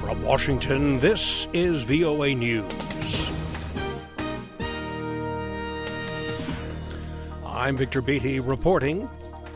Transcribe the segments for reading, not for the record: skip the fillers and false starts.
From Washington, this is VOA News. I'm Victor Beatty reporting.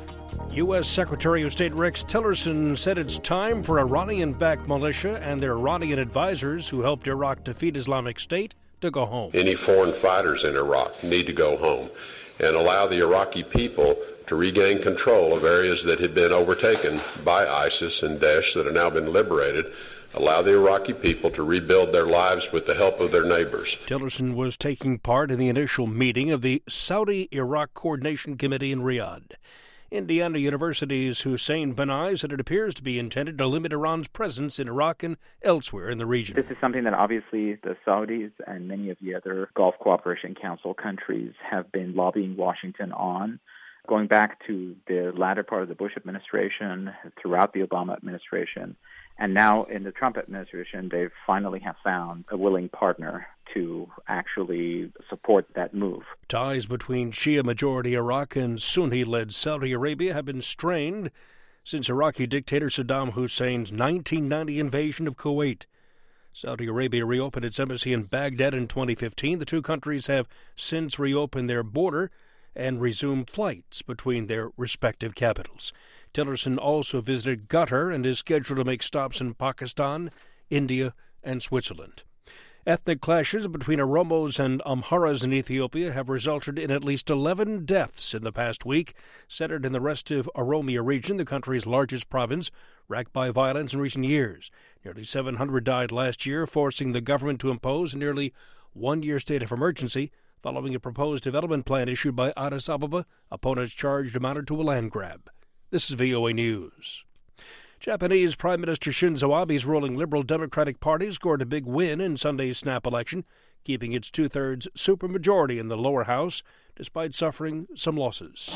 U.S. Secretary of State Rex Tillerson said it's time for Iranian-backed militia and their Iranian advisors who helped Iraq defeat Islamic State to go home. Any foreign fighters in Iraq need to go home and allow the Iraqi people to regain control of areas that had been overtaken by ISIS and Daesh that have now been liberated. Allow the Iraqi people to rebuild their lives with the help of their neighbors. Tillerson was taking part in the initial meeting of the Saudi-Iraq Coordination Committee in Riyadh. Indiana University's Hussein Banai said it appears to be intended to limit Iran's presence in Iraq and elsewhere in the region. This is something that obviously the Saudis and many of the other Gulf Cooperation Council countries have been lobbying Washington on. Going back to the latter part of the Bush administration, throughout the Obama administration, and now in the Trump administration, they finally have found a willing partner to actually support that move. Ties between Shia-majority Iraq and Sunni-led Saudi Arabia have been strained since Iraqi dictator Saddam Hussein's 1990 invasion of Kuwait. Saudi Arabia reopened its embassy in Baghdad in 2015. The two countries have since reopened their border and resumed flights between their respective capitals. Tillerson also visited Qatar and is scheduled to make stops in Pakistan, India, and Switzerland. Ethnic clashes between Oromos and Amharas in Ethiopia have resulted in at least 11 deaths in the past week, centered in the restive Oromia region, the country's largest province, racked by violence in recent years. Nearly 700 died last year, forcing the government to impose a nearly one-year state of emergency following a proposed development plan issued by Addis Ababa. Opponents charged amounted to a land grab. This is VOA News. Japanese Prime Minister Shinzo Abe's ruling Liberal Democratic Party scored a big win in Sunday's snap election, keeping its two-thirds supermajority in the lower house, despite suffering some losses.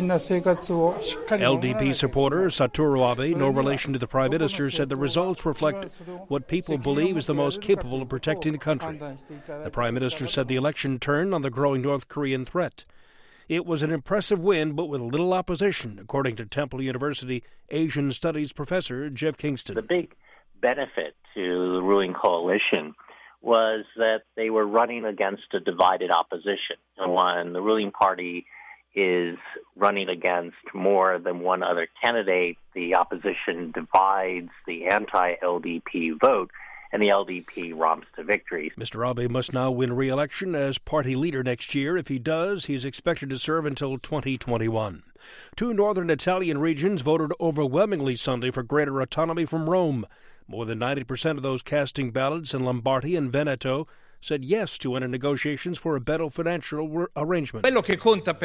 LDP supporter Satoru Abe, no relation to the Prime Minister, said the results reflect what people believe is the most capable of protecting the country. The Prime Minister said the election turned on the growing North Korean threat. It was an impressive win, but with little opposition, according to Temple University Asian Studies professor Jeff Kingston. The big benefit to the ruling coalition was that they were running against a divided opposition. And when the ruling party is running against more than one other candidate, the opposition divides the anti-LDP vote, and the LDP romps to victory. Mr. Abe must now win re-election as party leader next year. If he does, he's expected to serve until 2021. Two northern Italian regions voted overwhelmingly Sunday for greater autonomy from Rome. More than 90% of those casting ballots in Lombardy and Veneto said yes to enter negotiations for a better financial arrangement. Lombardy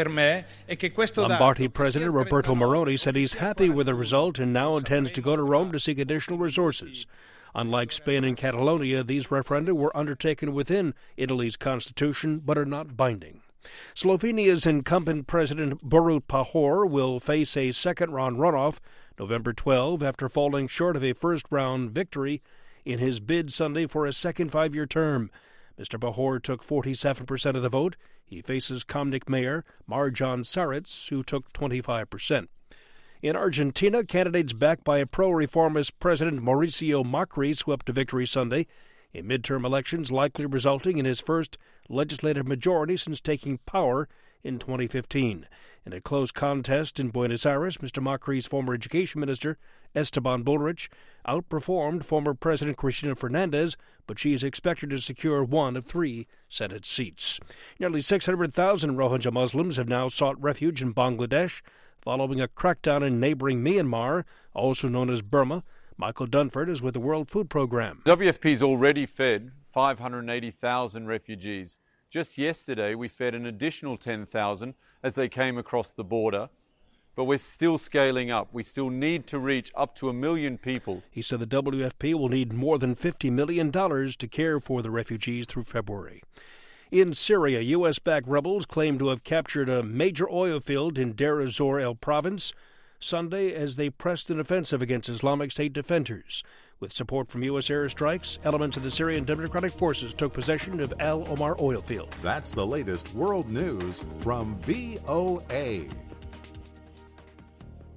President Roberto Maroni said he's happy with the result and now intends to go to Rome to seek additional resources. Unlike Spain and Catalonia, these referenda were undertaken within Italy's constitution but are not binding. Slovenia's incumbent President Borut Pahor will face a second-round runoff November 12 after falling short of a first-round victory in his bid Sunday for a second five-year term. Mr. Pahor took 47% of the vote. He faces Kamnik Mayor Marjan Saric, who took 25%. In Argentina, candidates backed by a pro-reformist President Mauricio Macri swept to victory Sunday in midterm elections, likely resulting in his first legislative majority since taking power in 2015. In a close contest in Buenos Aires, Mr. Macri's former education minister, Esteban Bullrich, outperformed former President Cristina Fernandez, but she is expected to secure one of 3 Senate seats. Nearly 600,000 Rohingya Muslims have now sought refuge in Bangladesh following a crackdown in neighboring Myanmar, also known as Burma. Michael Dunford is with the World Food Programme. WFP's already fed 580,000 refugees. Just yesterday, we fed an additional 10,000 as they came across the border. But we're still scaling up. We still need to reach up to 1 million people. He said the WFP will need more than $50 million to care for the refugees through February. In Syria, U.S.-backed rebels claim to have captured a major oil field in Deir ez-Zor province Sunday as they pressed an offensive against Islamic State defenders. With support from U.S. airstrikes, elements of the Syrian Democratic Forces took possession of Al Omar oil field. That's the latest world news from VOA.